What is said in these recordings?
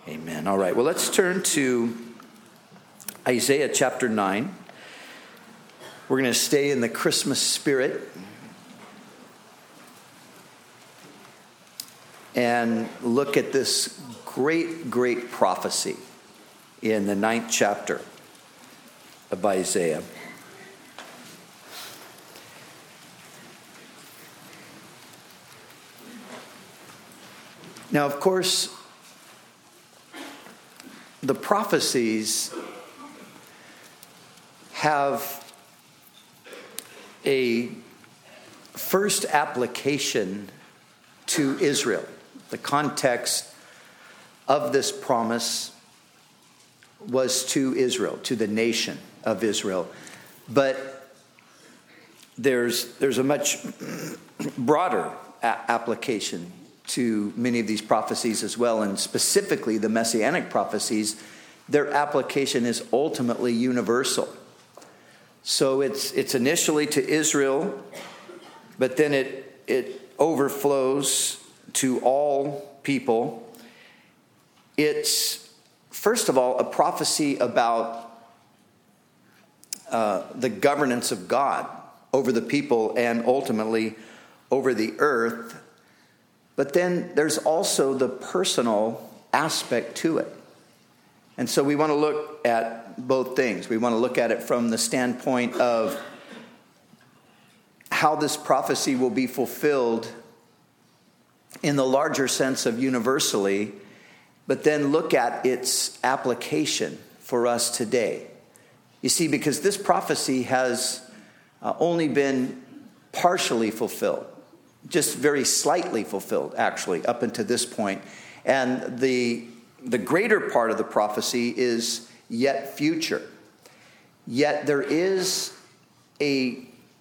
Amen. All right. Well, let's turn to Isaiah chapter 9. We're going to stay in the Christmas spirit and look at this great prophecy in the 9th chapter of Isaiah. Now, of course, the prophecies have a first application to Israel. The context of this promise was to Israel, to the nation of Israel. But there's a much broader application to many of these prophecies as well, and specifically the Messianic prophecies. Their application is ultimately universal. So it's initially to Israel, but then it overflows to all people. It's, first of all, a prophecy about the governance of God over the people and ultimately over the earth. But then there's also the personal aspect to it. And so we want to look at both things. We want to look at it from the standpoint of how this prophecy will be fulfilled in the larger sense of universally, but then look at its application for us today. You see, because this prophecy has only been partially fulfilled, just very slightly fulfilled, actually, up until this point. And the greater part of the prophecy is yet future. Yet there is a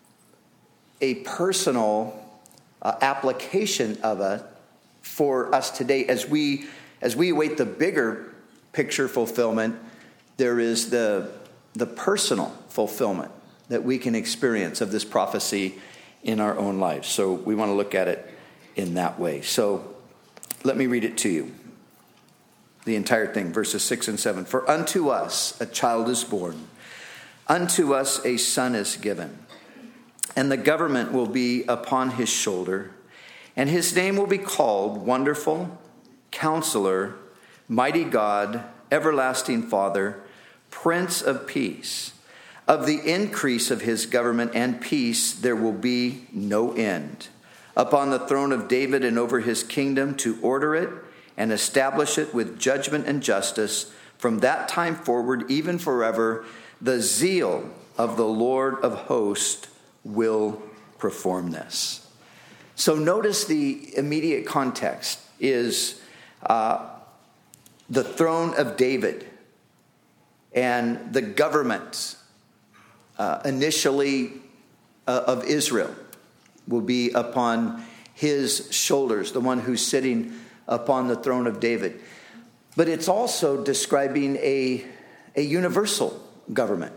personal application of it for us today. As we await the bigger picture fulfillment, there is the personal fulfillment that we can experience of this prophecy in our own lives. So we want to look at it in that way. So let me read it to you. The entire thing, verses 6 and 7. For unto us a child is born, unto us a son is given, and the government will be upon his shoulder, and his name will be called Wonderful, Counselor, Mighty God, Everlasting Father, Prince of Peace. Of the increase of his government and peace there will be no end, upon the throne of David and over his kingdom, to order it and establish it with judgment and justice from that time forward, even forever. The zeal of the Lord of hosts will perform this. So notice the immediate context is the throne of David and the government initially of Israel will be upon his shoulders, the one who's sitting upon the throne of David. But it's also describing a universal government.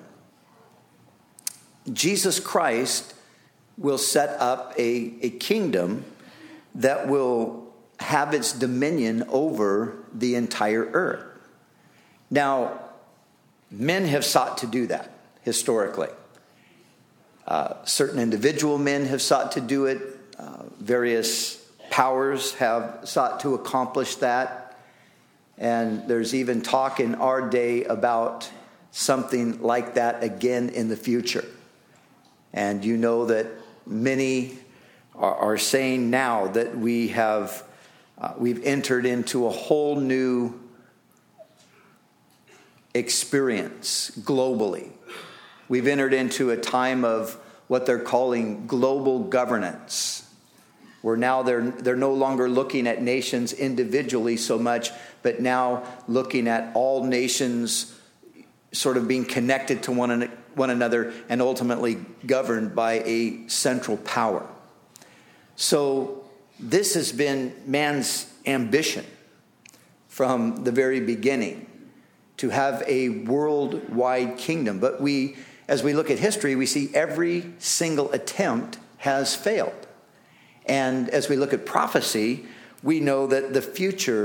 Jesus Christ will set up a kingdom that will have its dominion over the entire earth. Now, men have sought to do that historically. Certain individual men have sought to do it. Various powers have sought to accomplish that. And there's even talk in our day about something like that again in the future. And you know that many are saying now that we've entered into a whole new experience globally. We've entered into a time of what they're calling global governance, where now they're no longer looking at nations individually so much, but now looking at all nations sort of being connected to one another and ultimately governed by a central power. So this has been man's ambition from the very beginning, to have a worldwide kingdom. But as we look at history, we see every single attempt has failed. And as we look at prophecy, we know that the future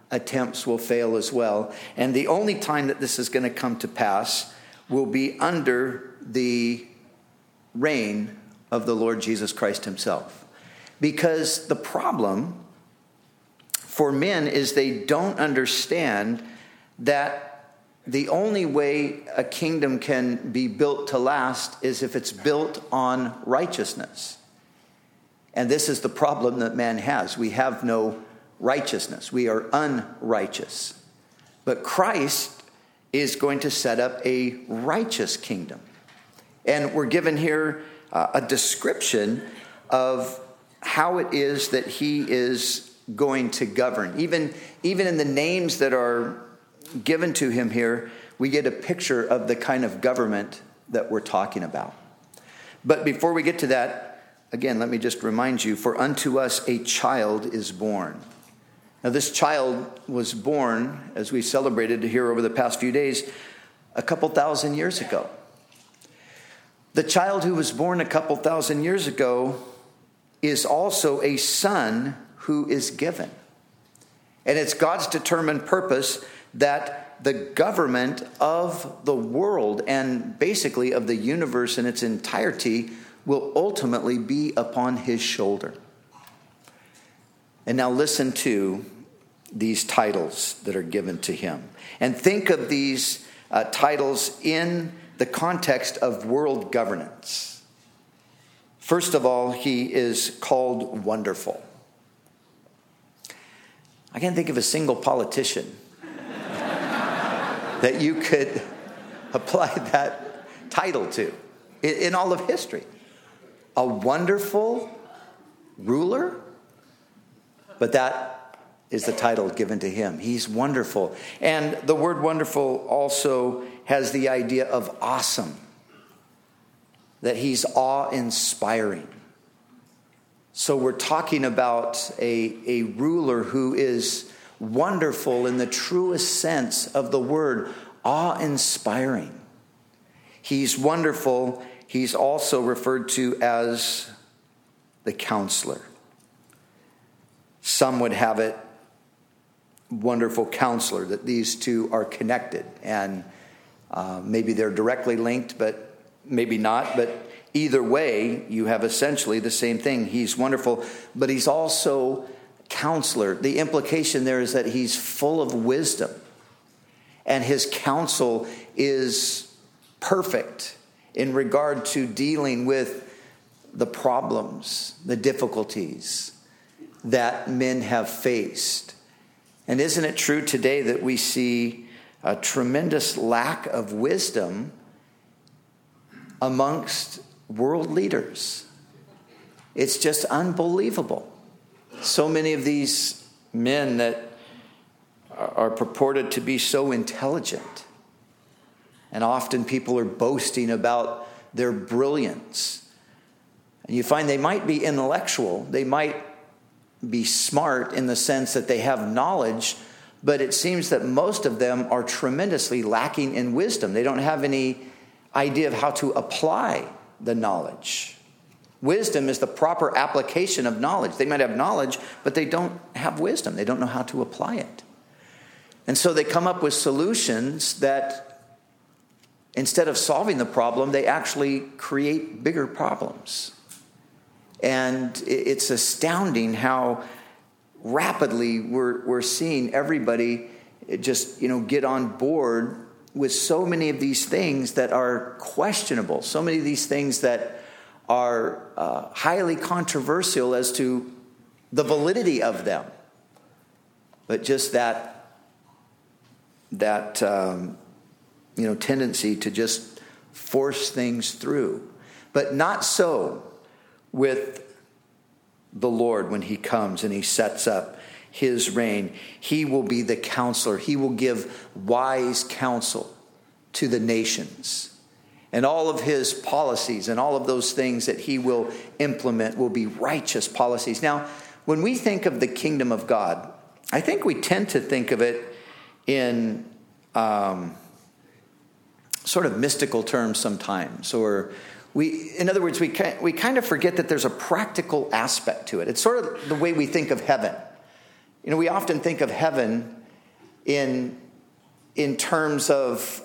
attempts will fail as well. And the only time that this is going to come to pass will be under the reign of the Lord Jesus Christ himself. Because the problem for men is they don't understand that the only way a kingdom can be built to last is if it's built on righteousness. And this is the problem that man has. We have no righteousness. We are unrighteous. But Christ is going to set up a righteous kingdom. And we're given here a description of how it is that he is going to govern. Even in the names that are given to him here, we get a picture of the kind of government that we're talking about. But before we get to that, again, let me just remind you, for unto us a child is born. Now, this child was born, as we celebrated here over the past few days, a couple thousand years ago. The child who was born a couple thousand years ago is also a son who is given. And it's God's determined purpose that the government of the world and basically of the universe in its entirety will ultimately be upon his shoulder. And now listen to these titles that are given to him. And think of these titles in the context of world governance. First of all, he is called Wonderful. I can't think of a single politician that you could apply that title to in all of history. A wonderful ruler? But that is the title given to him. He's wonderful. And the word wonderful also has the idea of awesome. That he's awe-inspiring. So we're talking about a ruler who is wonderful in the truest sense of the word, awe-inspiring. He's wonderful. He's also referred to as the counselor. Some would have it wonderful counselor, that these two are connected. And maybe they're directly linked, but maybe not. But either way, you have essentially the same thing. He's wonderful, but he's also counselor. The implication there is that he's full of wisdom. And his counsel is perfect in regard to dealing with the problems, the difficulties that men have faced. And isn't it true today that we see a tremendous lack of wisdom amongst world leaders? It's just unbelievable. So many of these men that are purported to be so intelligent, and often people are boasting about their brilliance. And you find they might be intellectual, they might be smart in the sense that they have knowledge, but it seems that most of them are tremendously lacking in wisdom. They don't have any idea of how to apply the knowledge. Wisdom is the proper application of knowledge. They might have knowledge, but they don't have wisdom. They don't know how to apply it. And so they come up with solutions that, instead of solving the problem, they actually create bigger problems. And it's astounding how rapidly we're seeing everybody just, get on board with so many of these things that are questionable, so many of these things that are highly controversial as to the validity of them. But just that tendency to just force things through. But not so with the Lord when he comes and he sets up his reign. He will be the counselor. He will give wise counsel to the nations. And all of his policies and all of those things that he will implement will be righteous policies. Now, when we think of the kingdom of God, I think we tend to think of it in sort of mystical terms sometimes, or in other words, we kind of forget that there's a practical aspect to it. It's sort of the way we think of heaven. We often think of heaven in terms of,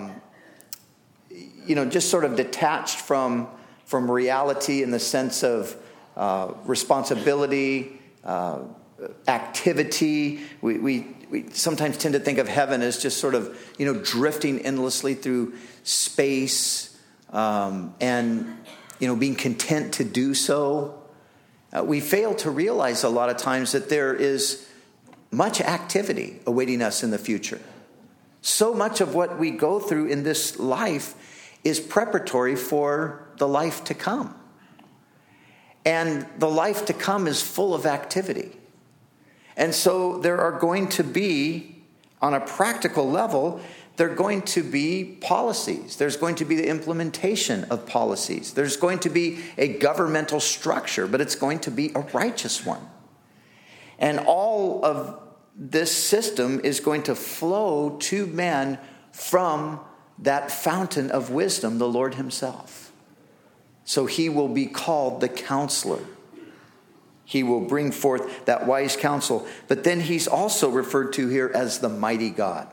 just sort of detached from reality in the sense of responsibility, activity. We sometimes tend to think of heaven as just sort of, drifting endlessly through space and, being content to do so. We fail to realize a lot of times that there is much activity awaiting us in the future. So much of what we go through in this life is preparatory for the life to come. And the life to come is full of activity. And so there are going to be, on a practical level, there are going to be policies. There's going to be the implementation of policies. There's going to be a governmental structure, but it's going to be a righteous one. And all of this system is going to flow to man from that fountain of wisdom, the Lord himself. So he will be called the counselor. He will bring forth that wise counsel. But then he's also referred to here as the mighty God.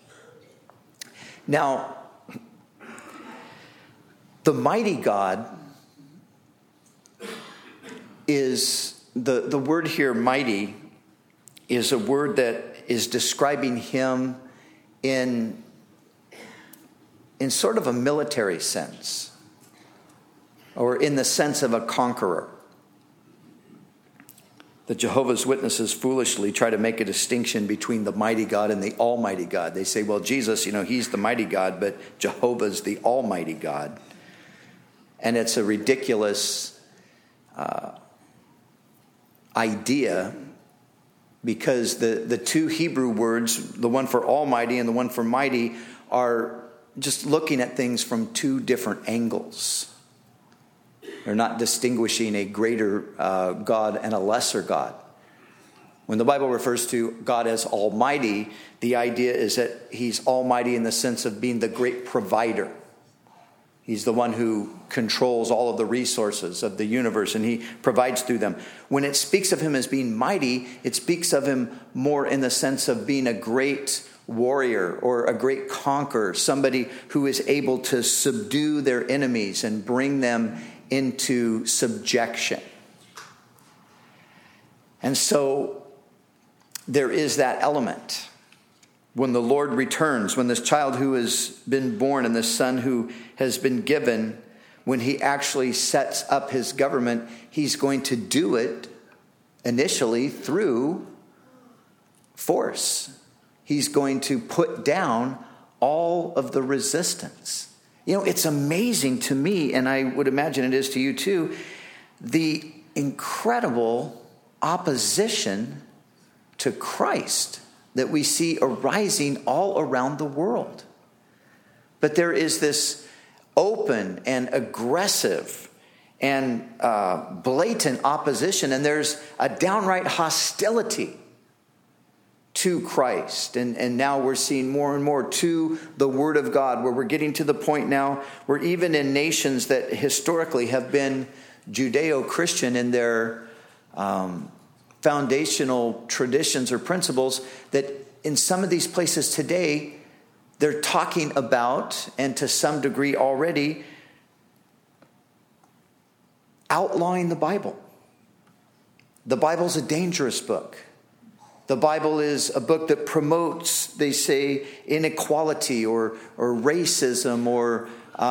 Now, the mighty God is, the word here, mighty, is a word that is describing him in sort of a military sense, or in the sense of a conqueror. The Jehovah's Witnesses foolishly try to make a distinction between the mighty God and the almighty God. They say, well, Jesus, he's the mighty God, but Jehovah's the almighty God. And it's a ridiculous idea, because the two Hebrew words, the one for almighty and the one for mighty, are just looking at things from two different angles. They're not distinguishing a greater God and a lesser God. When the Bible refers to God as almighty, the idea is that he's almighty in the sense of being the great provider. He's the one who controls all of the resources of the universe, and he provides through them. When it speaks of him as being mighty, it speaks of him more in the sense of being a great warrior or a great conqueror, somebody who is able to subdue their enemies and bring them into subjection. And so there is that element. When the Lord returns, when this child who has been born and this son who has been given, when he actually sets up his government, he's going to do it initially through force. He's going to put down all of the resistance. It's amazing to me, and I would imagine it is to you too, the incredible opposition to Christ that we see arising all around the world. But there is this open and aggressive and blatant opposition, and there's a downright hostility to Christ. And now we're seeing more and more to the Word of God, where we're getting to the point now where even in nations that historically have been Judeo-Christian in their foundational traditions or principles, that in some of these places today, they're talking about, and to some degree already, outlawing the Bible. The Bible's a dangerous book. The Bible is a book that promotes, they say, inequality or racism or,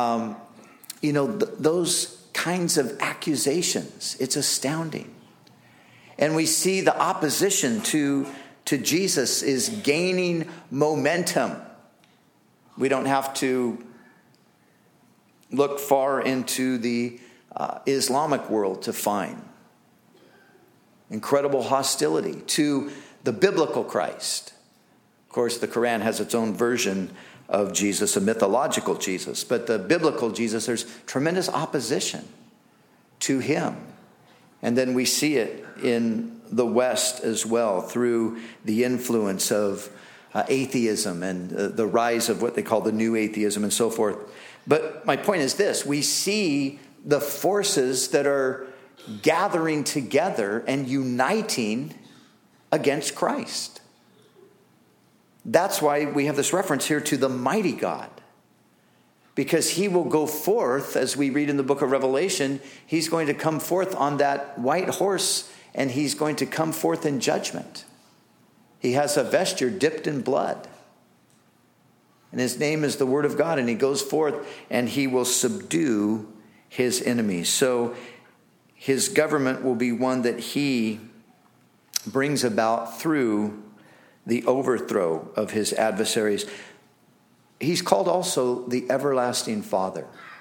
those kinds of accusations. It's astounding. And we see the opposition to Jesus is gaining momentum. We don't have to look far into the Islamic world to find incredible hostility to the biblical Christ. Of course, the Quran has its own version of Jesus, a mythological Jesus. But the biblical Jesus, there's tremendous opposition to him. And then we see it in the West as well through the influence of atheism and the rise of what they call the new atheism and so forth. But my point is this: we see the forces that are gathering together and uniting against Christ. That's why we have this reference here to the mighty God. Because he will go forth, as we read in the book of Revelation, he's going to come forth on that white horse, and he's going to come forth in judgment. He has a vesture dipped in blood. And his name is the Word of God, and he goes forth and he will subdue his enemies. So his government will be one that he brings about through the overthrow of his adversaries. He's called also the Everlasting Father.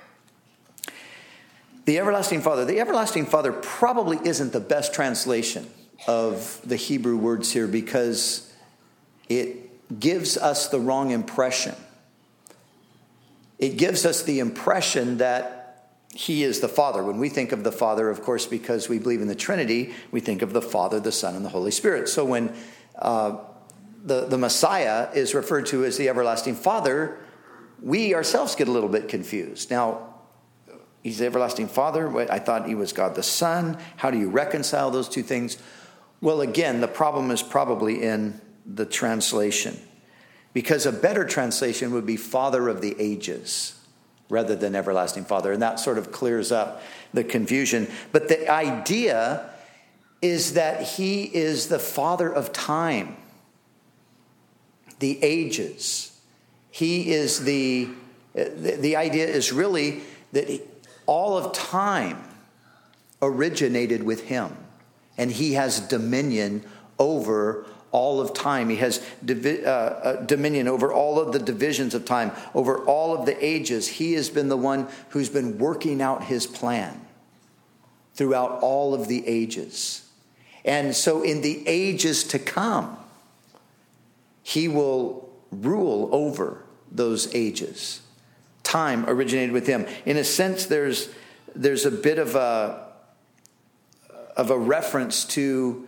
The Everlasting Father. The Everlasting Father probably isn't the best translation of the Hebrew words here because it gives us the wrong impression. It gives us the impression that he is the Father. When we think of the Father, of course, because we believe in the Trinity, we think of the Father, the Son, and the Holy Spirit. So when the Messiah is referred to as the Everlasting Father, we ourselves get a little bit confused. Now, he's the Everlasting Father. I thought he was God the Son. How do you reconcile those two things? Well, again, the problem is probably in the translation. Because a better translation would be Father of the Ages rather than Everlasting Father. And that sort of clears up the confusion. But the idea is that he is the Father of time, the ages. He is the idea is really that all of time originated with him. And he has dominion over all of time. He has dominion over all of the divisions of time, over all of the ages. He has been the one who's been working out his plan throughout all of the ages. And so in the ages to come, he will rule over those ages. Time originated with him. In a sense, there's a bit of a reference to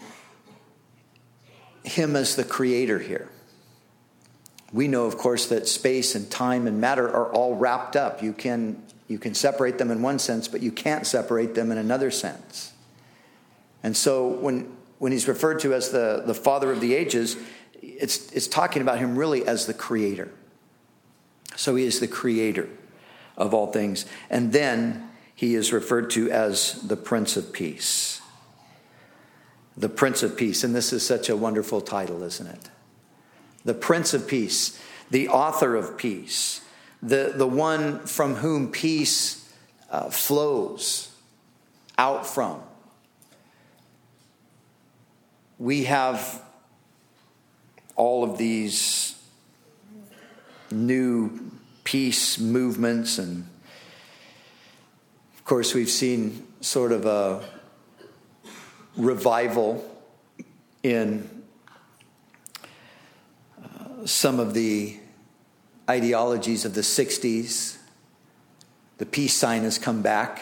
him as the creator here. We know, of course, that space and time and matter are all wrapped up. You can separate them in one sense, but you can't separate them in another sense. And so when he's referred to as the Father of the ages, it's talking about him really as the creator. So he is the creator of all things. And then he is referred to as the Prince of Peace. The Prince of Peace. And this is such a wonderful title, isn't it? The Prince of Peace, the author of peace, the one from whom peace flows out from. We have all of these new peace movements, and of course we've seen sort of a revival in some of the ideologies of the 60s. The peace sign has come back,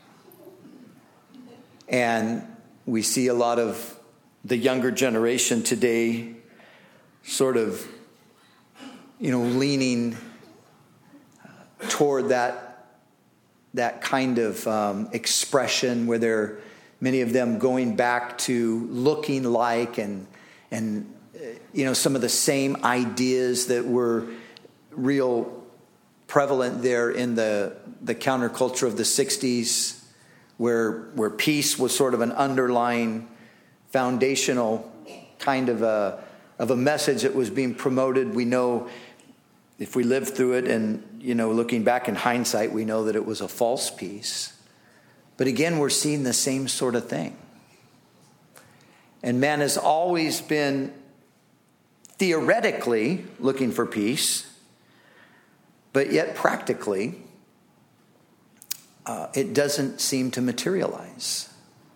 and we see a lot of the younger generation today sort of, leaning toward that kind of expression where many of them going back to looking like and some of the same ideas that were real prevalent there in the counterculture of the 60s, where peace was sort of an underlying foundational kind of a message that was being promoted. We know, if we lived through it and, looking back in hindsight, we know that it was a false peace. But again, we're seeing the same sort of thing. And man has always been theoretically looking for peace, but yet practically, it doesn't seem to materialize.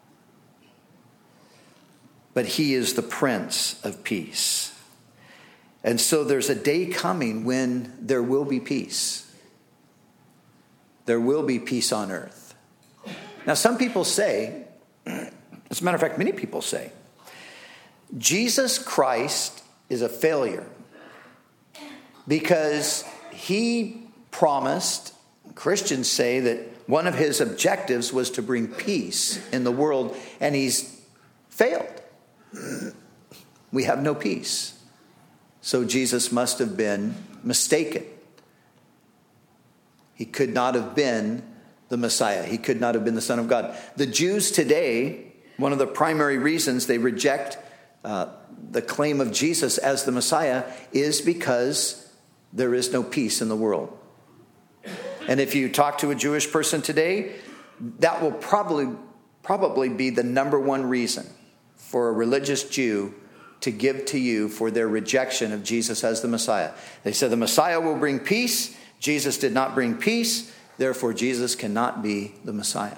But he is the Prince of Peace. And so there's a day coming when there will be peace. There will be peace on earth. Now, some people say, as a matter of fact, many people say, Jesus Christ is a failure because he promised, Christians say, that one of his objectives was to bring peace in the world, and he's failed. We have no peace. So Jesus must have been mistaken. He could not have been the Messiah. He could not have been the Son of God. The Jews today, one of the primary reasons they reject the claim of Jesus as the Messiah is because there is no peace in the world. And if you talk to a Jewish person today, that will probably be the number one reason for a religious Jew to give to you for their rejection of Jesus as the Messiah. They said the Messiah will bring peace. Jesus did not bring peace. Therefore, Jesus cannot be the Messiah.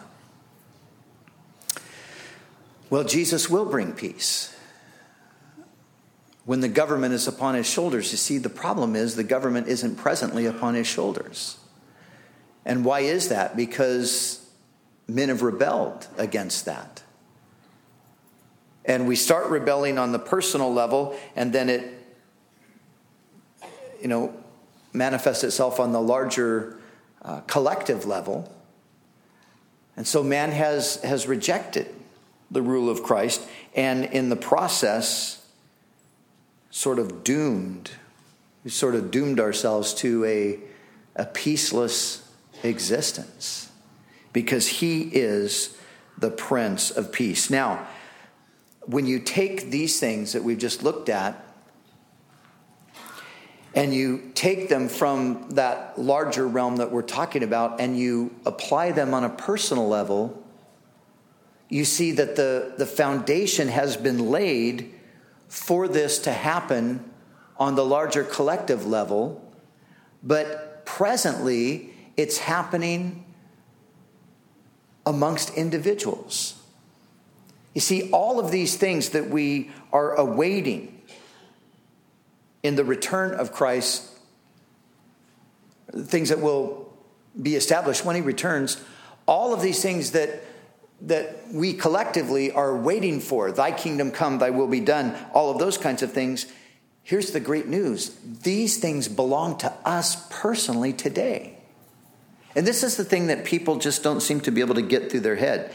Well, Jesus will bring peace when the government is upon his shoulders. You see, the problem is the government isn't presently upon his shoulders. And why is that? Because men have rebelled against that. And we start rebelling on the personal level, and then it, manifests itself on the larger collective level. And so man has rejected the rule of Christ, and in the process, we sort of doomed ourselves to a peaceless existence, because he is the Prince of Peace. Now, when you take these things that we've just looked at, and you take them from that larger realm that we're talking about, and you apply them on a personal level, you see that the foundation has been laid for this to happen on the larger collective level, but presently it's happening amongst individuals. You see, all of these things that we are awaiting in the return of Christ, things that will be established when he returns, all of these things that we collectively are waiting for, thy kingdom come, thy will be done, all of those kinds of things, here's the great news. These things belong to us personally today. And this is the thing that people just don't seem to be able to get through their head.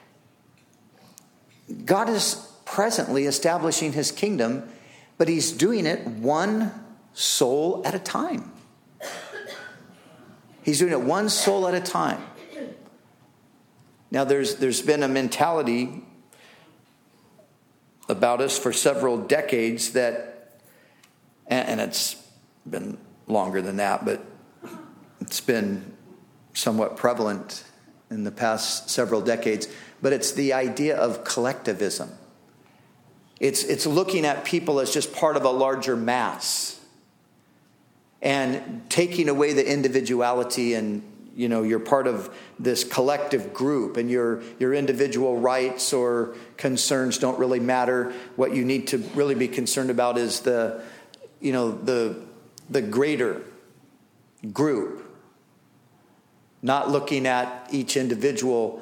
God is presently establishing his kingdom, but he's doing it one soul at a time. He's doing it one soul at a time. Now, there's been a mentality about us for several decades that, and it's been longer than that, but it's been somewhat prevalent in the past several decades, but it's the idea of collectivism. It's looking at people as just part of a larger mass and taking away the individuality, and you're part of this collective group, and your individual rights or concerns don't really matter. What you need to really be concerned about is the greater group, not looking at each individual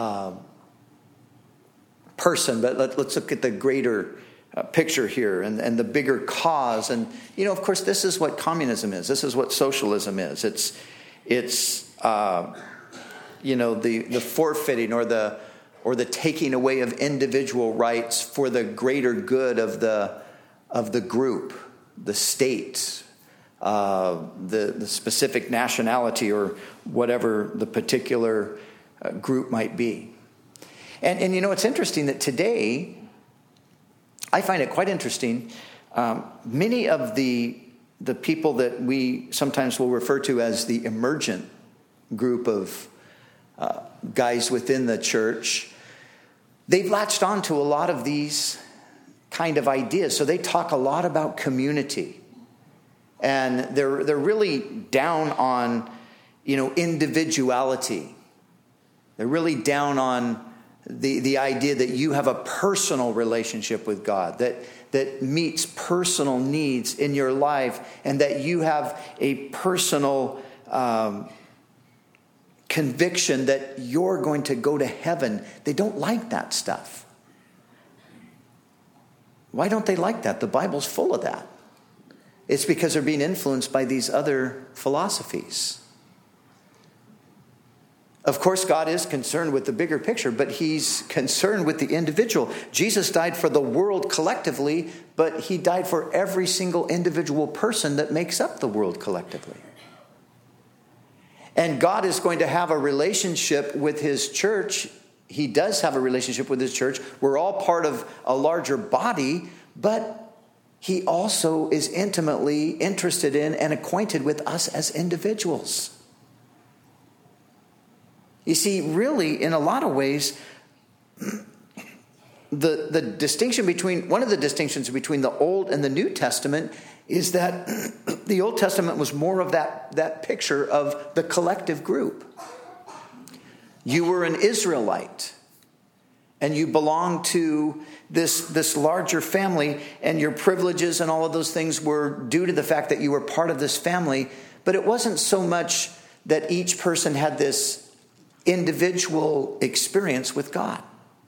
person, but let's look at the greater picture here and the bigger cause. And of course, this is what communism is. This is what socialism is. It's the forfeiting or the taking away of individual rights for the greater good of the group, the state, the specific nationality, or whatever the particular group might be. And it's interesting that today, I find it quite interesting, many of the people that we sometimes will refer to as the emergent group of guys within the church, they've latched on to a lot of these kind of ideas. So they talk a lot about community, and they're really down on individuality. They're really down on the idea that you have a personal relationship with God that meets personal needs in your life, and that you have a personal conviction that you're going to go to heaven. They don't like that stuff. Why don't they like that? The Bible's full of that. It's because they're being influenced by these other philosophies Of course, God is concerned with the bigger picture, but he's concerned with the individual. Jesus died for the world collectively, but he died for every single individual person that makes up the world collectively. And God is going to have a relationship with his church. He does have a relationship with his church. We're all part of a larger body, but he also is intimately interested in and acquainted with us as individuals. You see, really, in a lot of ways, the distinction between, one of the distinctions between the Old and the New Testament is that the Old Testament was more of that picture of the collective group. You were an Israelite, and you belonged to this larger family, and your privileges and all of those things were due to the fact that you were part of this family. But it wasn't so much that each person had this individual experience with God.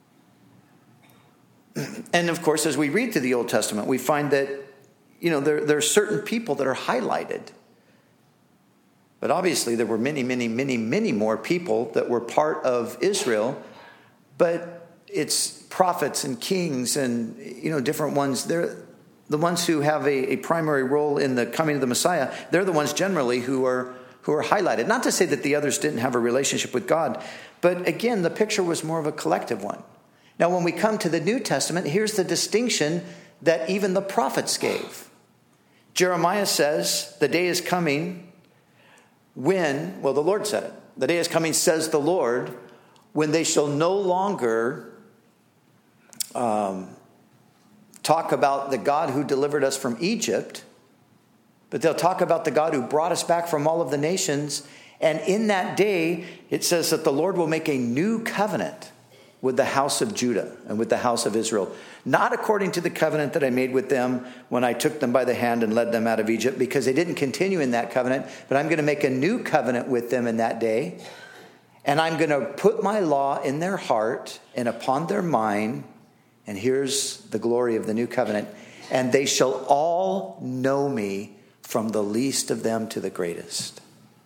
And of course, as we read through the Old Testament, we find that, there are certain people that are highlighted. But obviously there were many, many, many, many more people that were part of Israel. But it's prophets and kings and, different ones. They're the ones who have a primary role in the coming of the Messiah. They're the ones generally who are highlighted. Not to say that the others didn't have a relationship with God, but again, the picture was more of a collective one. Now, when we come to the New Testament, here's the distinction that even the prophets gave. Jeremiah says, the day is coming when, the Lord said it. The day is coming, says the Lord, when they shall no longer talk about the God who delivered us from Egypt, but they'll talk about the God who brought us back from all of the nations. And in that day, it says that the Lord will make a new covenant with the house of Judah and with the house of Israel. Not according to the covenant that I made with them when I took them by the hand and led them out of Egypt, because they didn't continue in that covenant. But I'm going to make a new covenant with them in that day. And I'm going to put my law in their heart and upon their mind. And here's the glory of the new covenant. And they shall all know me, from the least of them to the greatest.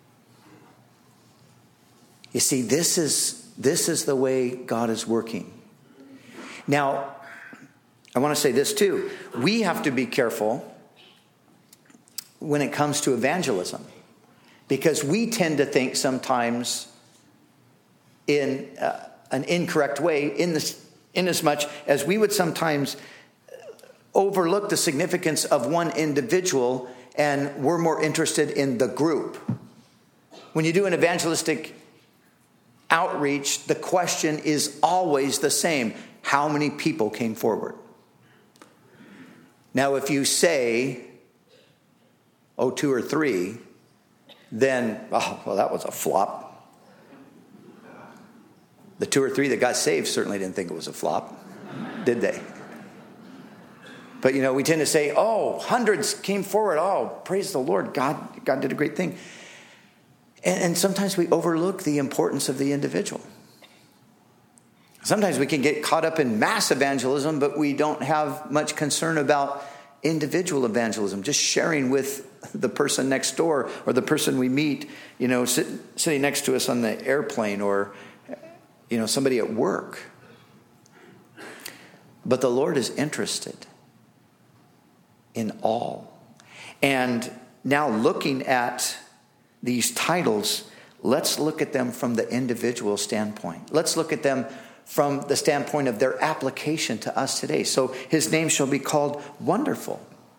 You see, this is the way God is working. Now, I want to say this too. We have to be careful when it comes to evangelism, because we tend to think sometimes in an incorrect way, in as much as we would sometimes overlook the significance of one individual, and we're more interested in the group. When you do an evangelistic outreach, the question is always the same. How many people came forward? Now, if you say, 2 or 3, then, that was a flop. The 2 or 3 that got saved certainly didn't think it was a flop, did they? But, we tend to say, hundreds came forward. Praise the Lord. God did a great thing. And sometimes we overlook the importance of the individual. Sometimes we can get caught up in mass evangelism, but we don't have much concern about individual evangelism, just sharing with the person next door or the person we meet, sitting next to us on the airplane, or, somebody at work. But the Lord is interested in all. And now, looking at these titles, let's look at them from the individual standpoint. Let's look at them from the standpoint of their application to us today. So his name shall be called Wonderful.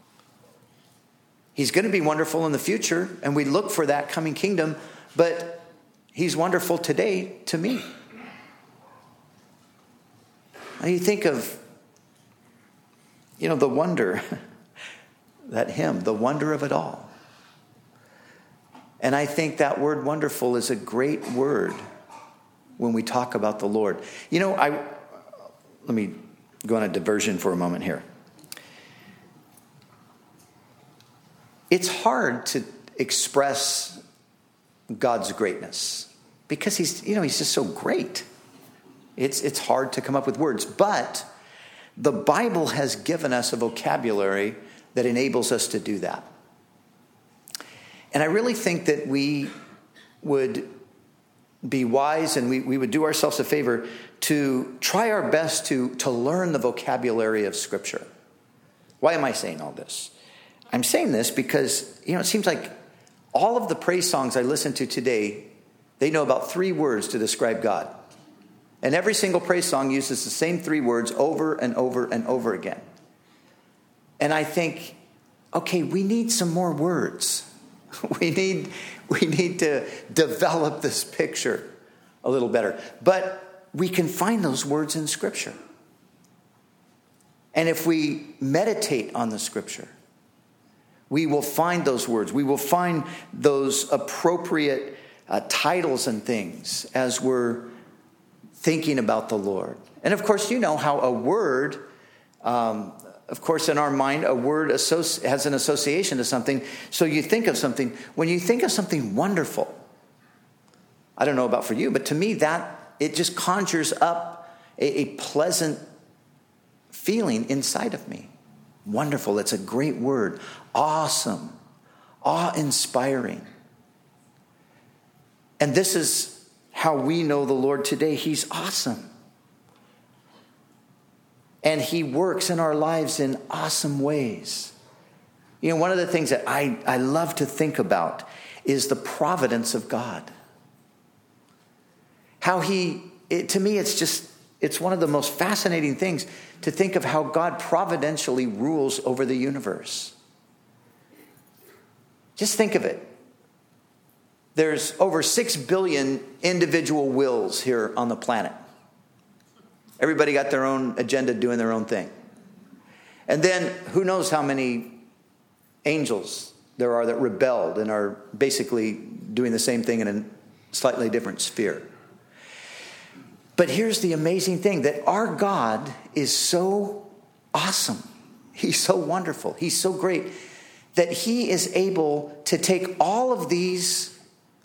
He's going to be wonderful in the future, and we look for that coming kingdom, but he's wonderful today to me. Now you think of, the wonder, that hymn, the wonder of it all. And I think that word wonderful is a great word when we talk about the Lord. Let me go on a diversion for a moment here. It's hard to express God's greatness because he's just so great. It's hard to come up with words, but the Bible has given us a vocabulary that enables us to do that. And I really think that we would be wise and we would do ourselves a favor to try our best to learn the vocabulary of Scripture. Why am I saying all this? I'm saying this because, it seems like all of the praise songs I listen to today, they know about 3 words to describe God. And every single praise song uses the same 3 words over and over and over again. And I think, okay, we need some more words. We need to develop this picture a little better. But we can find those words in Scripture. And if we meditate on the Scripture, we will find those words. We will find those appropriate titles and things as we're thinking about the Lord. And of course, you know how a word, of course, in our mind, a word has an association to something. So you think of something. When you think of something wonderful, I don't know about for you, but to me, it just conjures up a pleasant feeling inside of me. Wonderful. It's a great word. Awesome. Awe-inspiring. And this is how we know the Lord today. He's awesome. And He works in our lives in awesome ways. One of the things that I love to think about is the providence of God. How to me, it's one of the most fascinating things to think of how God providentially rules over the universe. Just think of it. There's over 6 billion individual wills here on the planet. Everybody got their own agenda doing their own thing. And then who knows how many angels there are that rebelled and are basically doing the same thing in a slightly different sphere. But here's the amazing thing, that our God is so awesome. He's so wonderful. He's so great that He is able to take all of these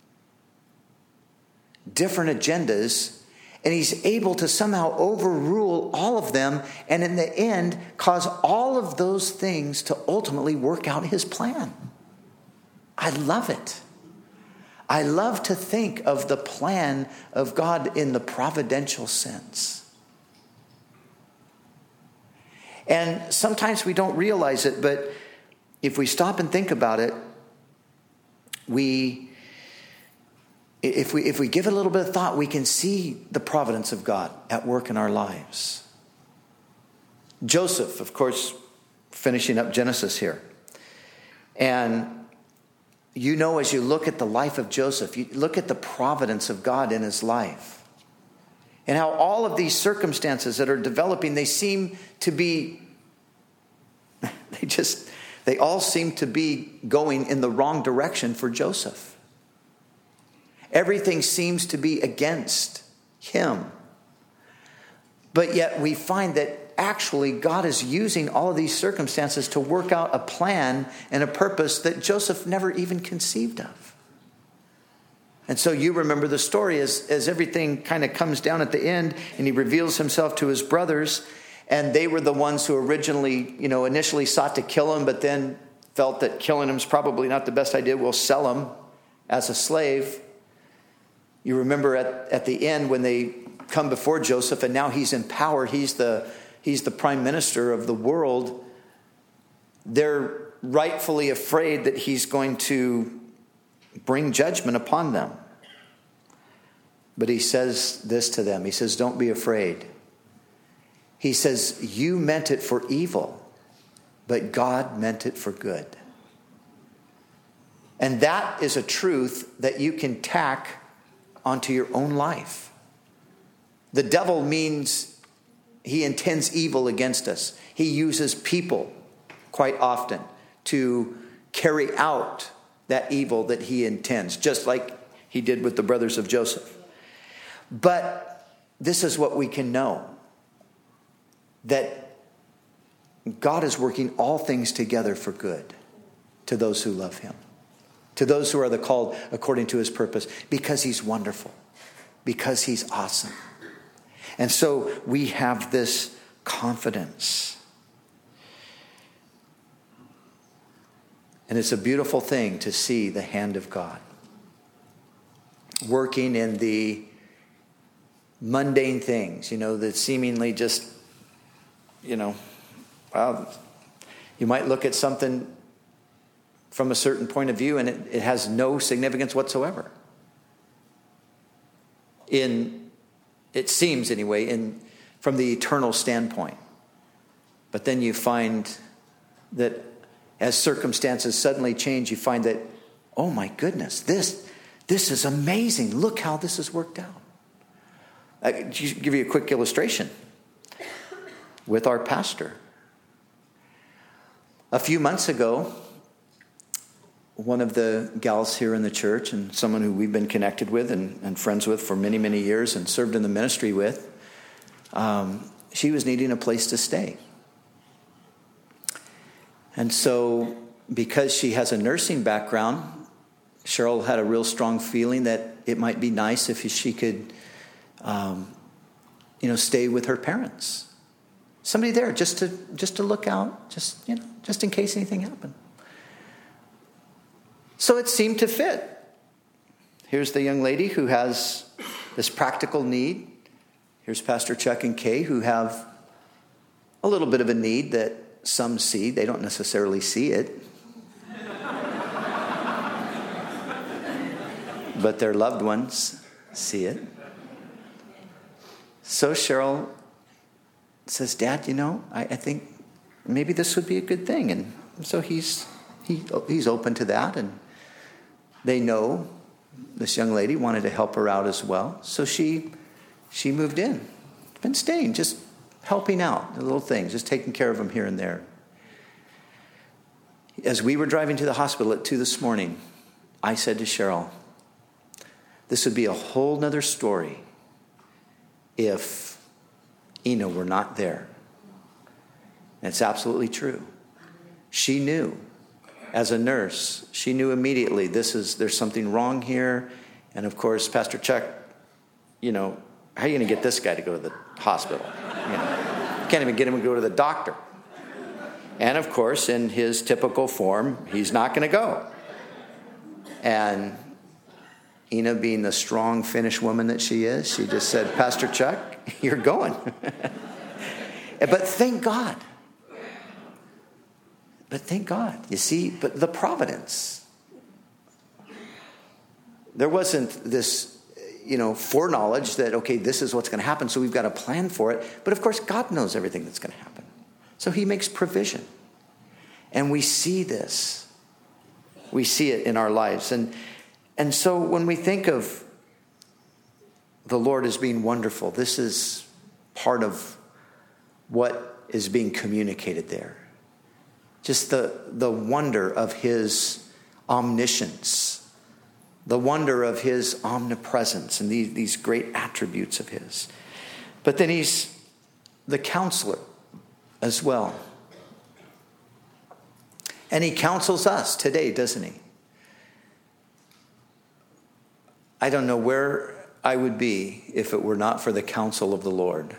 different agendas and He's able to somehow overrule all of them and in the end cause all of those things to ultimately work out His plan. I love it. I love to think of the plan of God in the providential sense. And sometimes we don't realize it, but if we stop and think about it, if we give it a little bit of thought, we can see the providence of God at work in our lives. Joseph, of course, finishing up Genesis here. And as you look at the life of Joseph, you look at the providence of God in his life. And how all of these circumstances that are developing, they seem to be, they all seem to be going in the wrong direction for Joseph. Everything seems to be against him. But yet we find that actually God is using all of these circumstances to work out a plan and a purpose that Joseph never even conceived of. And so you remember the story as everything kind of comes down at the end and he reveals himself to his brothers, and they were the ones who initially sought to kill him, but then felt that killing him is probably not the best idea. We'll sell him as a slave. You remember at the end when they come before Joseph and now he's in power. He's the prime minister of the world. They're rightfully afraid that he's going to bring judgment upon them. But he says this to them. He says, don't be afraid. He says, you meant it for evil, but God meant it for good. And that is a truth that you can tack onto your own life. The devil means he intends evil against us. He uses people quite often to carry out that evil that he intends, just like he did with the brothers of Joseph. But this is what we can know, that God is working all things together for good to those who love him, to those who are the called according to his purpose, because he's wonderful, because he's awesome. And so we have this confidence. And it's a beautiful thing to see the hand of God. working in the mundane things, that seemingly just, well, you might look at something from a certain point of view and it has no significance whatsoever. It seems anyway, from the eternal standpoint. But then you find that as circumstances suddenly change, you find that, oh my goodness, this is amazing. Look how this has worked out. I'll give you a quick illustration with our pastor. A few months ago, one of the gals here in the church, and someone who we've been connected with and friends with for many, many years and served in the ministry with, she was needing a place to stay. And so, because she has a nursing background, Cheryl had a real strong feeling that it might be nice if she could, stay with her parents. Somebody there just to look out, just in case anything happened. So it seemed to fit. Here's the young lady who has this practical need. Here's Pastor Chuck and Kay who have a little bit of a need that some see. They don't necessarily see it. But their loved ones see it. So Cheryl says, Dad, I think maybe this would be a good thing. And so he's open to that. And they know this young lady wanted to help her out as well. So she moved in. Been staying, just helping out, the little things, just taking care of them here and there. As we were driving to the hospital at 2 this morning, I said to Cheryl, this would be a whole nother story if Ina were not there. And it's absolutely true. She knew, as a nurse, she knew immediately there's something wrong here. And of course, Pastor Chuck, how are you going to get this guy to go to the hospital? You can't even get him to go to the doctor. And of course, in his typical form, he's not going to go. And Ina, being the strong Finnish woman that she is, she just said, Pastor Chuck, you're going. But thank God. You see, but the providence. There wasn't this, foreknowledge that, okay, this is what's going to happen, so we've got to plan for it. But of course, God knows everything that's going to happen. So he makes provision. And we see this. We see it in our lives. And so when we think of the Lord as being wonderful, this is part of what is being communicated there. Just the wonder of his omniscience, the wonder of his omnipresence, and these great attributes of his. But then he's the counselor as well. And he counsels us today, doesn't he? I don't know where I would be if it were not for the counsel of the Lord.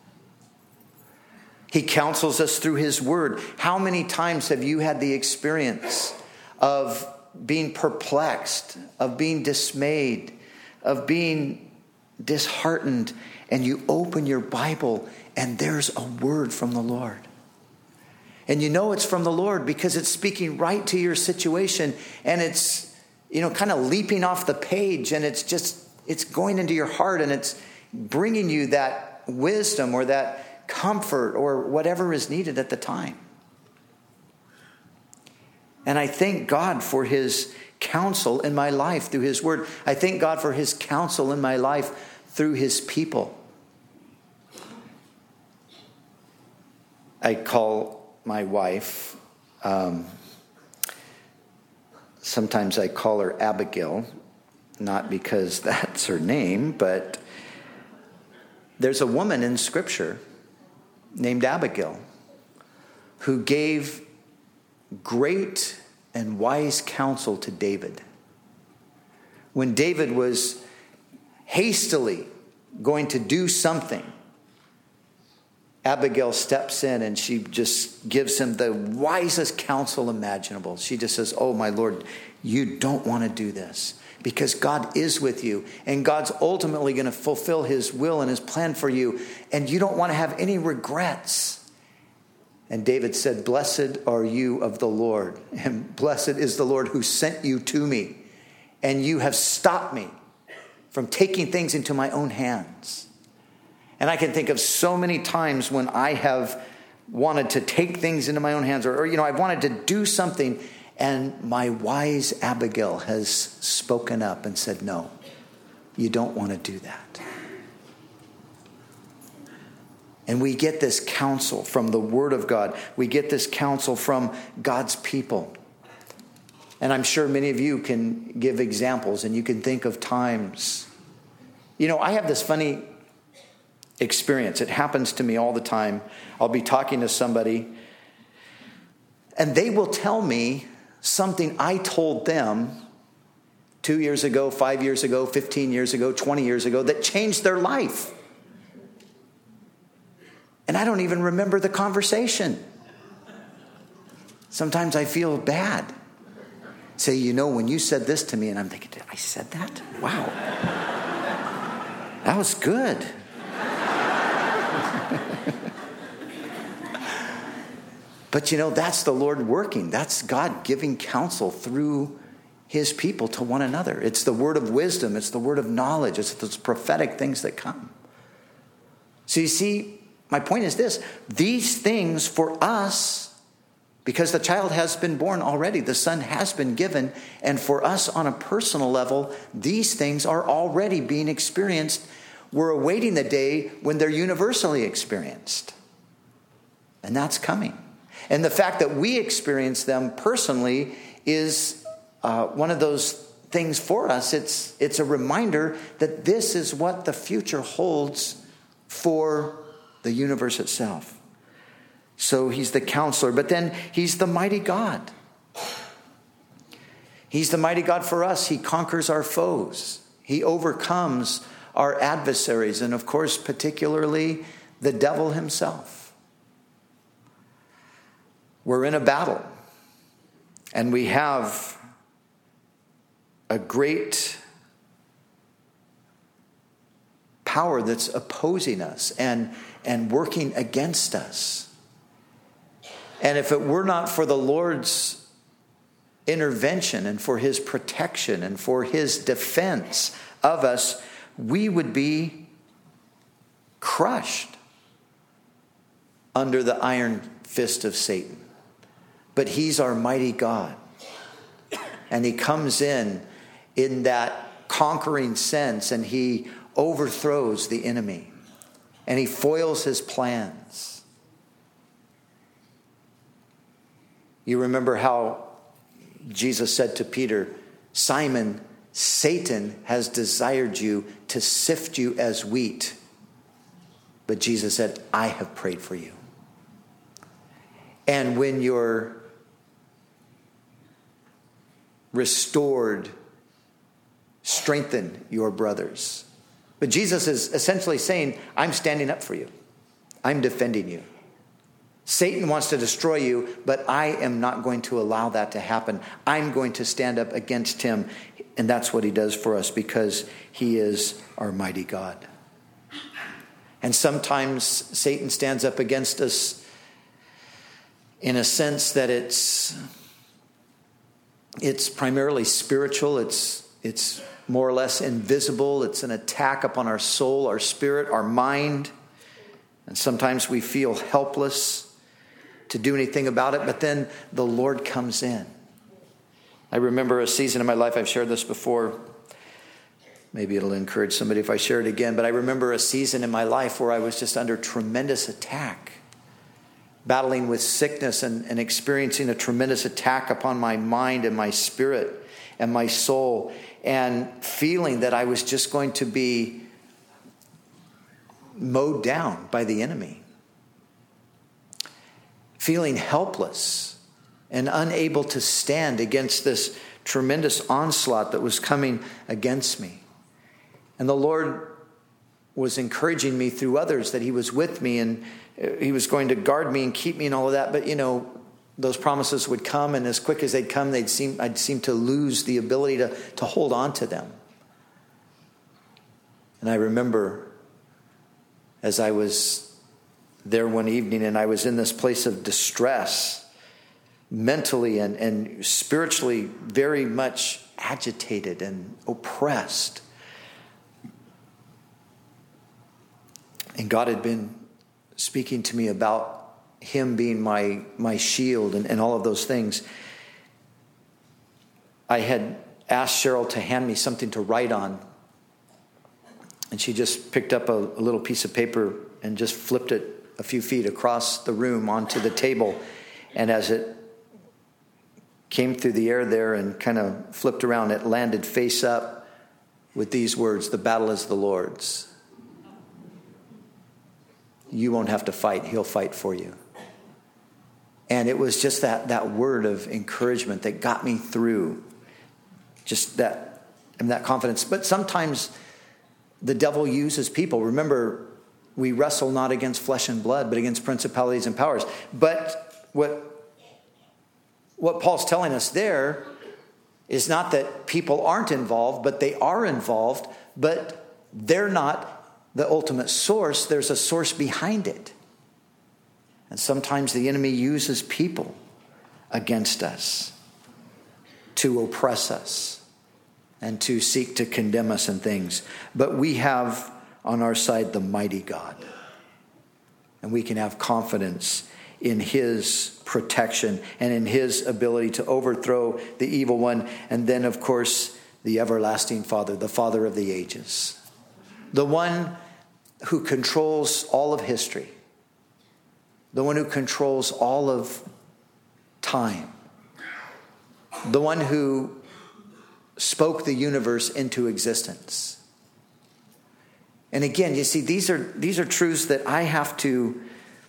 He counsels us through his word. How many times have you had the experience of being perplexed, of being dismayed, of being disheartened, and you open your Bible and there's a word from the Lord? And you know it's from the Lord because it's speaking right to your situation, and it's, kind of leaping off the page, and it's going into your heart, and it's bringing you that wisdom or that comfort or whatever is needed at the time. And I thank God for his counsel in my life through his word. I thank God for his counsel in my life through his people. I call my wife, sometimes I call her Abigail, not because that's her name, but there's a woman in Scripture named Abigail who gave great and wise counsel to David. When David was hastily going to do something, Abigail steps in and she just gives him the wisest counsel imaginable. She just says, oh, my Lord, you don't want to do this because God is with you and God's ultimately going to fulfill his will and his plan for you. And you don't want to have any regrets. And David said, blessed are you of the Lord, and blessed is the Lord who sent you to me. And you have stopped me from taking things into my own hands. And I can think of so many times when I have wanted to take things into my own hands or I wanted to do something and my wise Abigail has spoken up and said, no, you don't want to do that. And we get this counsel from the Word of God. We get this counsel from God's people. And I'm sure many of you can give examples and you can think of times. I have this funny experience. It happens to me all the time. I'll be talking to somebody and they will tell me something I told them 2 years ago, 5 years ago, 15 years ago, 20 years ago that changed their life. And I don't even remember the conversation. Sometimes I feel bad. Say, when you said this to me, and I'm thinking, did I said that? Wow. That was good. But that's the Lord working. That's God giving counsel through his people to one another. It's the word of wisdom. It's the word of knowledge. It's those prophetic things that come. So you see, my point is this. These things for us, because the child has been born already, the son has been given, and for us on a personal level, these things are already being experienced. We're awaiting the day when they're universally experienced. And that's coming. And the fact that we experience them personally is one of those things for us. It's a reminder that this is what the future holds for the universe itself. So he's the counselor, but then he's the mighty God. He's the mighty God for us. He conquers our foes. He overcomes our adversaries, and of course, particularly the devil himself. We're in a battle, and we have a great power that's opposing us and working against us. And if it were not for the Lord's intervention and for his protection and for his defense of us, we would be crushed under the iron fist of Satan. But he's our mighty God. And he comes in that conquering sense, and he overthrows the enemy. And he foils his plans. You remember how Jesus said to Peter, Simon, Satan has desired you to sift you as wheat. But Jesus said, I have prayed for you. And when you're restored, strengthen your brothers. But Jesus is essentially saying, I'm standing up for you. I'm defending you. Satan wants to destroy you, but I am not going to allow that to happen. I'm going to stand up against him. And that's what he does for us because he is our mighty God. And sometimes Satan stands up against us in a sense that it's primarily spiritual. It's more or less invisible. It's an attack upon our soul, our spirit, our mind. And sometimes we feel helpless to do anything about it, but then the Lord comes in. I remember a season in my life, I've shared this before. Maybe it'll encourage somebody if I share it again, but I remember a season in my life where I was just under tremendous attack, battling with sickness and experiencing a tremendous attack upon my mind and my spirit and my soul, and feeling that I was just going to be mowed down by the enemy. Feeling helpless and unable to stand against this tremendous onslaught that was coming against me. And the Lord was encouraging me through others, that he was with me and he was going to guard me and keep me and all of that. But, those promises would come, and as quick as they'd come, I'd seem to lose the ability to hold on to them. And I remember as I was there one evening and I was in this place of distress, mentally and spiritually very much agitated and oppressed. And God had been speaking to me about him being my shield and all of those things. I had asked Cheryl to hand me something to write on. And she just picked up a little piece of paper and just flipped it a few feet across the room onto the table. And as it came through the air there and kind of flipped around, it landed face up with these words: "The battle is the Lord's. You won't have to fight. He'll fight for you." And it was just that word of encouragement that got me through just that confidence. But sometimes the devil uses people. Remember, we wrestle not against flesh and blood, but against principalities and powers. But what Paul's telling us there is not that people aren't involved, but they are involved, but they're not the ultimate source. There's a source behind it. And sometimes the enemy uses people against us to oppress us and to seek to condemn us in things. But we have on our side the mighty God. And we can have confidence in his protection and in his ability to overthrow the evil one. And then, of course, the everlasting Father, the Father of the ages. The one who controls all of history. The one who controls all of time. The one who spoke the universe into existence. And again, you see, these are truths that I have to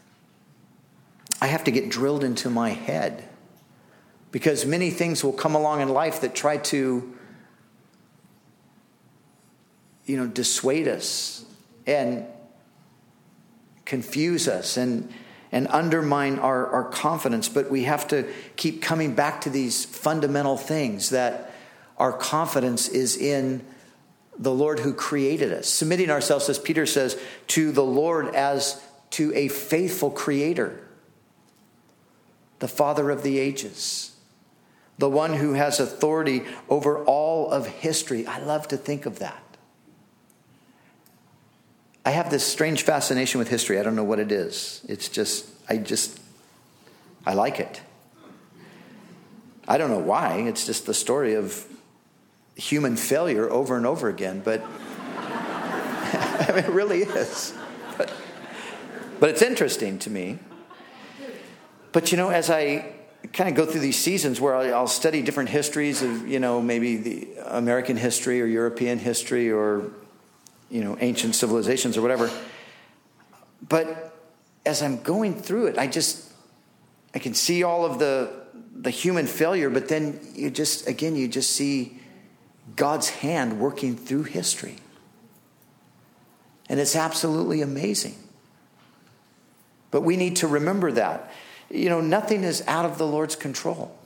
get drilled into my head. Because many things will come along in life that try to, dissuade us and confuse us and undermine our confidence. But we have to keep coming back to these fundamental things, that our confidence is in the Lord who created us. Submitting ourselves, as Peter says, to the Lord as to a faithful creator. The Father of the ages. The one who has authority over all of history. I love to think of that. I have this strange fascination with history. I don't know what it is. It's just, I like it. I don't know why. It's just the story of human failure over and over again. But I mean, it really is. But it's interesting to me. But, as I kind of go through these seasons where I'll study different histories of, maybe the American history or European history or ancient civilizations or whatever. But as I'm going through it, I can see all of the human failure, but then you just see God's hand working through history. And it's absolutely amazing. But we need to remember that. Nothing is out of the Lord's control.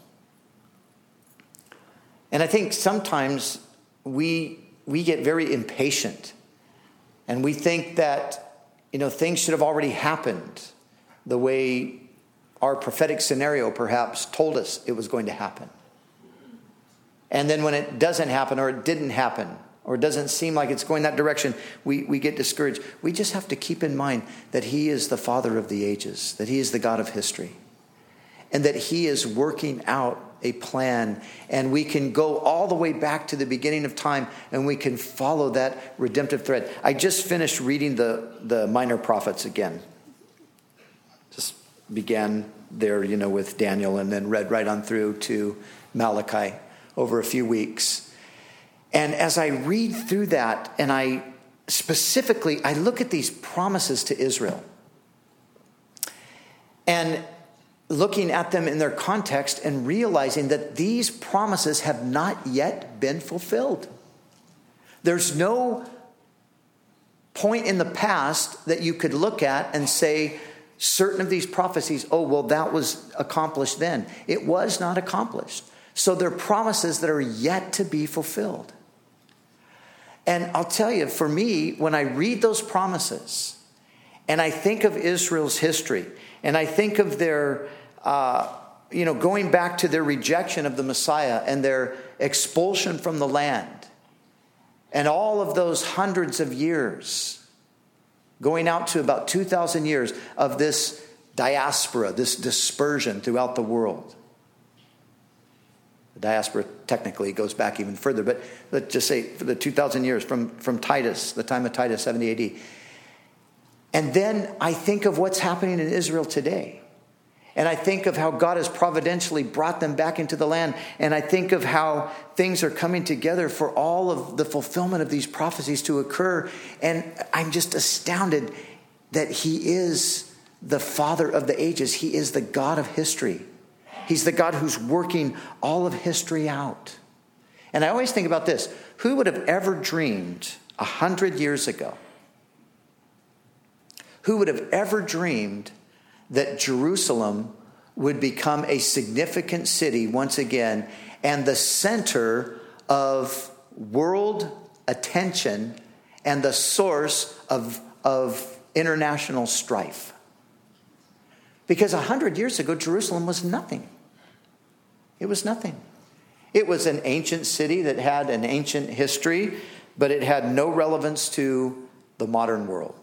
And I think sometimes we get very impatient. And we think that, things should have already happened the way our prophetic scenario perhaps told us it was going to happen. And then when it doesn't happen, or it didn't happen, or it doesn't seem like it's going that direction, we get discouraged. We just have to keep in mind that he is the Father of the ages, that he is the God of history, and that he is working out a plan, and we can go all the way back to the beginning of time, and we can follow that redemptive thread. I just finished reading the Minor Prophets again. Just began there, with Daniel, and then read right on through to Malachi over a few weeks. And as I read through that, and I look at these promises to Israel, and looking at them in their context and realizing that these promises have not yet been fulfilled. There's no point in the past that you could look at and say certain of these prophecies, oh, well, that was accomplished then. It was not accomplished. So they're promises that are yet to be fulfilled. And I'll tell you, for me, when I read those promises and I think of Israel's history and I think of their, going back to their rejection of the Messiah and their expulsion from the land and all of those hundreds of years, going out to about 2,000 years of this diaspora, this dispersion throughout the world. The diaspora technically goes back even further, but let's just say for the 2,000 years from Titus, the time of Titus, 70 AD. And then I think of what's happening in Israel today. And I think of how God has providentially brought them back into the land. And I think of how things are coming together for all of the fulfillment of these prophecies to occur. And I'm just astounded that he is the Father of the ages. He is the God of history. He's the God who's working all of history out. And I always think about this. Who would have ever dreamed 100 years ago? Who would have ever dreamed that Jerusalem would become a significant city once again and the center of world attention and the source of international strife? Because 100 years ago, Jerusalem was nothing. It was nothing. It was an ancient city that had an ancient history, but it had no relevance to the modern world.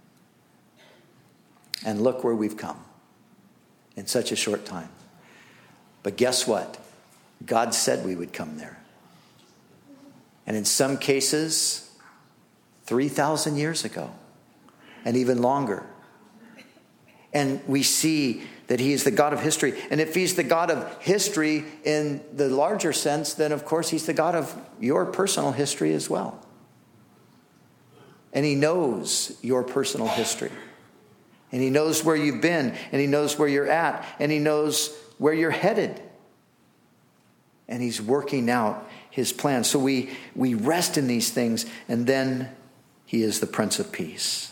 And look where we've come in such a short time. But guess what? God said we would come there. And in some cases, 3,000 years ago, and even longer. And we see that he is the God of history. And if he's the God of history in the larger sense, then of course he's the God of your personal history as well. And he knows your personal history. And he knows where you've been, and he knows where you're at, and he knows where you're headed. And he's working out his plan. So we rest in these things, and then he is the Prince of Peace.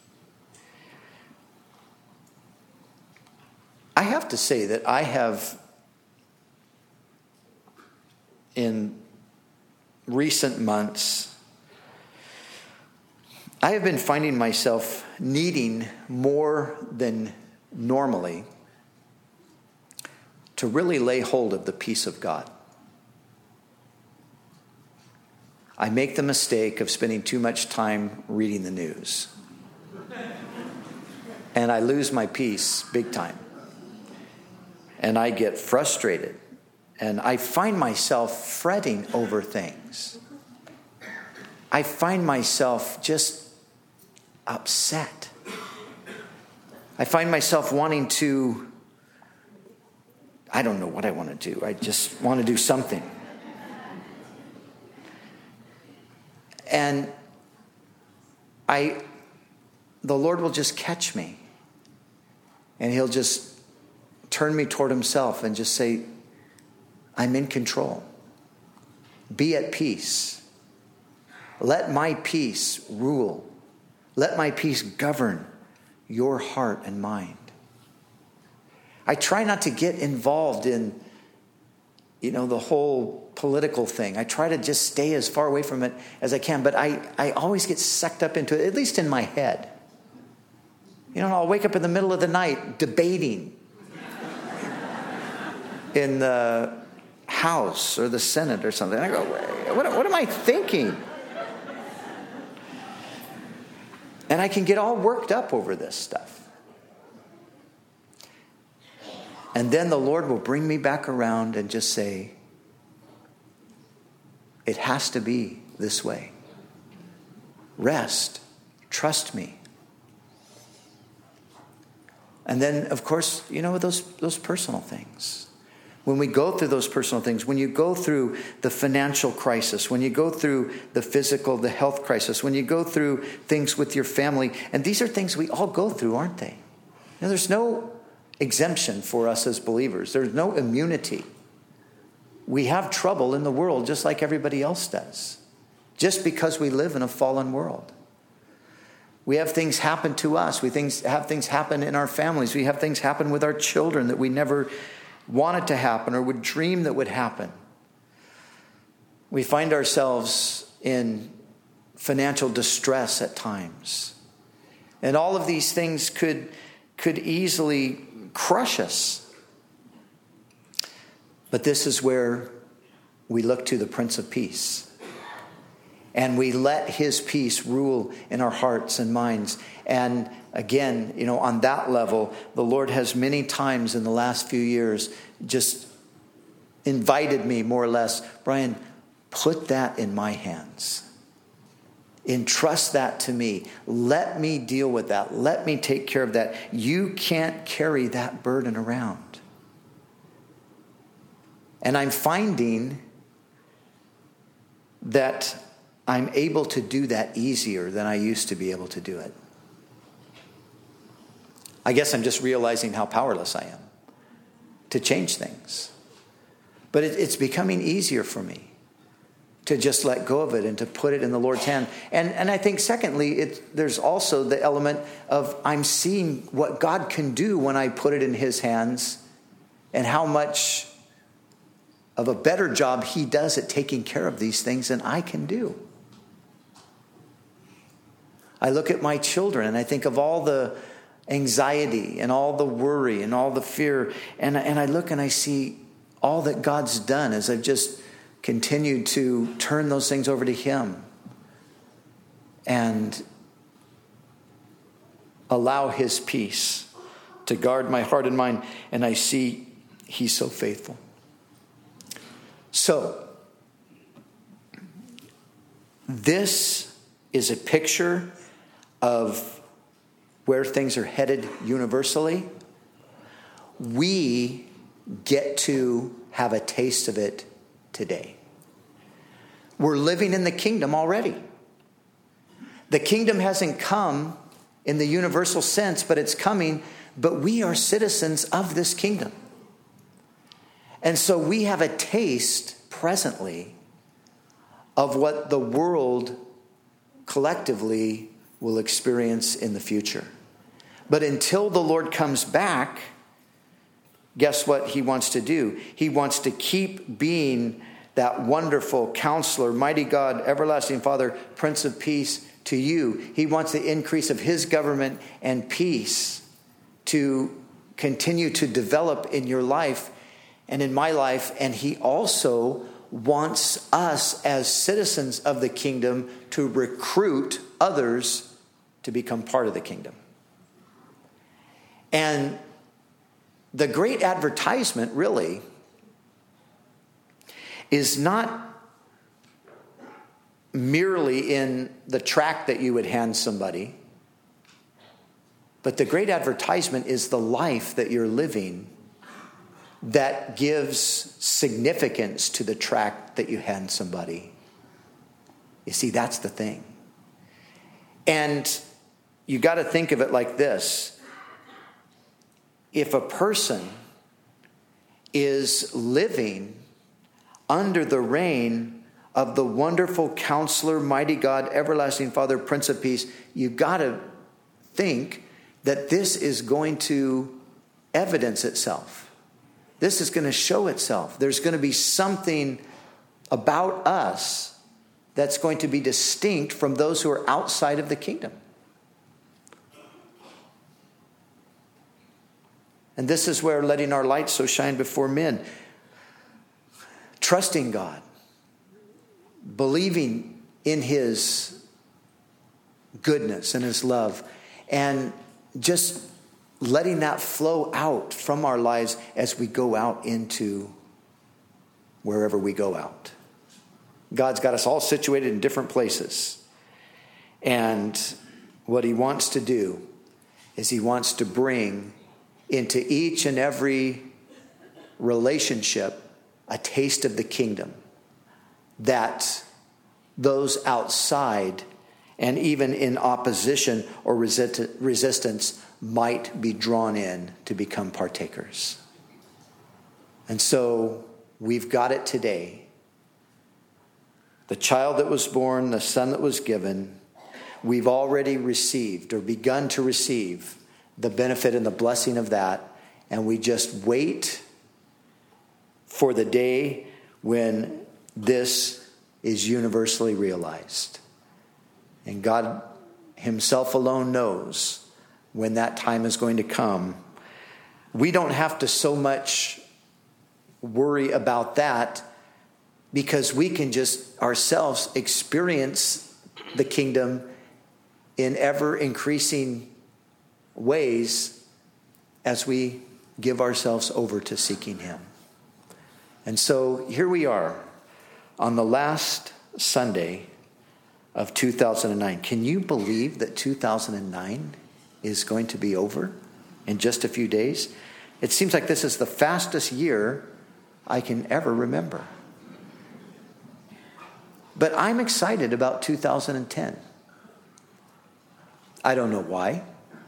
I have to say that I have, in recent months, I have been finding myself needing more than normally to really lay hold of the peace of God. I make the mistake of spending too much time reading the news. And I lose my peace big time. And I get frustrated. And I find myself fretting over things. I find myself just upset. I find myself wanting to, I don't know what I want to do. I just want to do something. And the Lord will just catch me. And he'll just turn me toward himself and just say, I'm in control. Be at peace. Let my peace rule. Let my peace govern your heart and mind. I try not to get involved in, the whole political thing. I try to just stay as far away from it as I can, but I always get sucked up into it, at least in my head. I'll wake up in the middle of the night debating in the House or the Senate or something. I go, what am I thinking? And I can get all worked up over this stuff. And then the Lord will bring me back around and just say, it has to be this way. Rest. Trust me. And then, of course, those personal things. When we go through those personal things, when you go through the financial crisis, when you go through the physical, the health crisis, when you go through things with your family, and these are things we all go through, aren't they? There's no exemption for us as believers. There's no immunity. We have trouble in the world just like everybody else does, just because we live in a fallen world. We have things happen to us. We have things happen in our families. We have things happen with our children that we never wanted to happen or would dream that would happen. We find ourselves in financial distress at times. And all of these things could easily crush us. But this is where we look to the Prince of Peace. And we let his peace rule in our hearts and minds. And again, on that level, the Lord has many times in the last few years just invited me, more or less, Brian, put that in my hands. Entrust that to me. Let me deal with that. Let me take care of that. You can't carry that burden around. And I'm finding that I'm able to do that easier than I used to be able to do it. I guess I'm just realizing how powerless I am to change things. But it's becoming easier for me to just let go of it and to put it in the Lord's hand. And I think secondly, there's also the element of I'm seeing what God can do when I put it in his hands and how much of a better job he does at taking care of these things than I can do. I look at my children and I think of all the anxiety and all the worry and all the fear. And I look and I see all that God's done as I've just continued to turn those things over to him and allow his peace to guard my heart and mind. And I see he's so faithful. So, this is a picture of where things are headed universally. We get to have a taste of it today. We're living in the kingdom already. The kingdom hasn't come in the universal sense, but it's coming. But we are citizens of this kingdom. And so we have a taste presently of what the world collectively will experience in the future. But until the Lord comes back, guess what he wants to do? He wants to keep being that wonderful counselor, mighty God, everlasting Father, Prince of Peace to you. He wants the increase of his government and peace to continue to develop in your life and in my life. And he also wants us as citizens of the kingdom to recruit others to become part of the kingdom. And the great advertisement really is not merely in the tract that you would hand somebody, but the great advertisement is the life that you're living that gives significance to the tract that you hand somebody. You see, that's the thing. And you got to think of it like this. If a person is living under the reign of the wonderful counselor, mighty God, everlasting Father, Prince of Peace, you've got to think that this is going to evidence itself. This is going to show itself. There's going to be something about us that's going to be distinct from those who are outside of the kingdom. And this is where letting our light so shine before men, trusting God, believing in his goodness and his love, and just letting that flow out from our lives as we go out into wherever we go out. God's got us all situated in different places. And what he wants to do is he wants to bring into each and every relationship a taste of the kingdom that those outside and even in opposition or resistance might be drawn in to become partakers. And so we've got it today. The child that was born, the son that was given, we've already received or begun to receive the benefit and the blessing of that. And we just wait for the day when this is universally realized. And God himself alone knows when that time is going to come. We don't have to so much worry about that, because we can just ourselves experience the kingdom in ever increasing ways as we give ourselves over to seeking him. And so here we are on the last Sunday of 2009. Can you believe that 2009 is going to be over in just a few days? It seems like this is the fastest year I can ever remember. But I'm excited about 2010. I don't know why.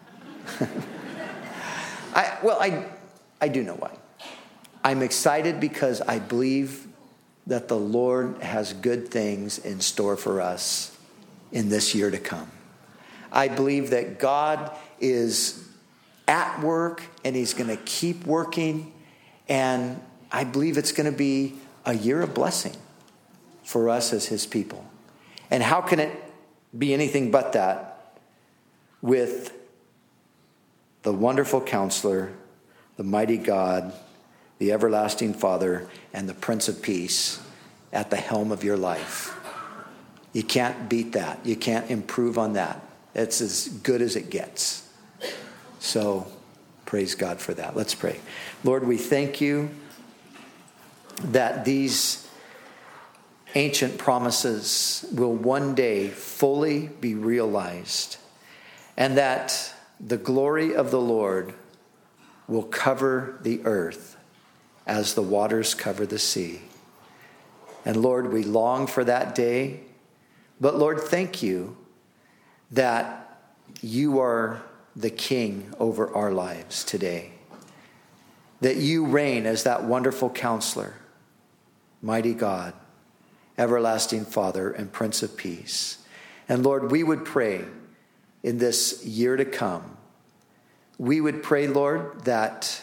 I do know why. I'm excited because I believe that the Lord has good things in store for us in this year to come. I believe that God is at work and he's going to keep working. And I believe it's going to be a year of blessing for us as his people. And how can it be anything but that with the wonderful Counselor, the mighty God, the everlasting Father, and the Prince of Peace at the helm of your life? You can't beat that. You can't improve on that. It's as good as it gets. So praise God for that. Let's pray. Lord, we thank you that these ancient promises will one day fully be realized, and that the glory of the Lord will cover the earth as the waters cover the sea. And Lord, we long for that day. But Lord, thank you that you are the King over our lives today. That you reign as that wonderful Counselor, mighty God, everlasting Father, and Prince of Peace. And Lord, we would pray in this year to come, we would pray, Lord, that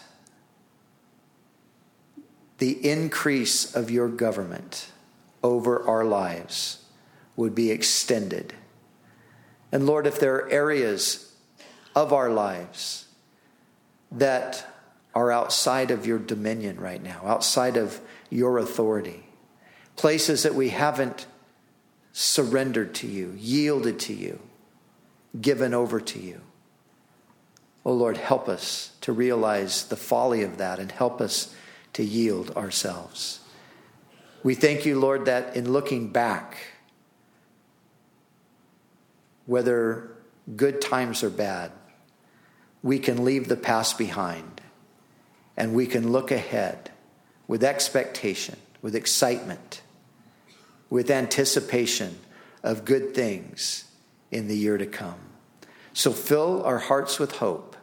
the increase of your government over our lives would be extended. And Lord, if there are areas of our lives that are outside of your dominion right now, outside of your authority, places that we haven't surrendered to you, yielded to you, given over to you, oh Lord, help us to realize the folly of that and help us to yield ourselves. We thank you, Lord, that in looking back, whether good times or bad, we can leave the past behind and we can look ahead with expectation, with excitement, with anticipation of good things in the year to come. So fill our hearts with hope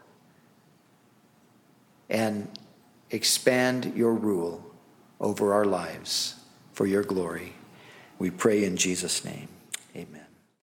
and expand your rule over our lives for your glory. We pray in Jesus' name. Amen.